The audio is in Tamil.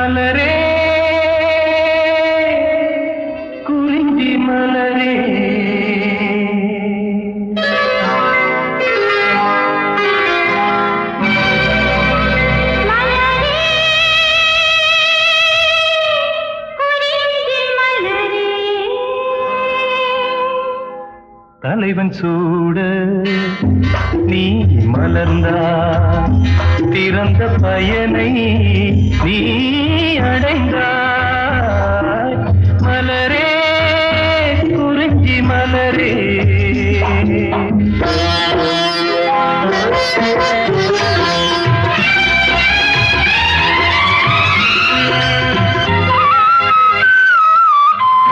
மலரே குறிஞ்சி மலரே தலைவன் சூட நீ மலர்ந்தா திறந்த பயனை நீ அடைந்தாய் மலரே குறிஞ்சி மலரே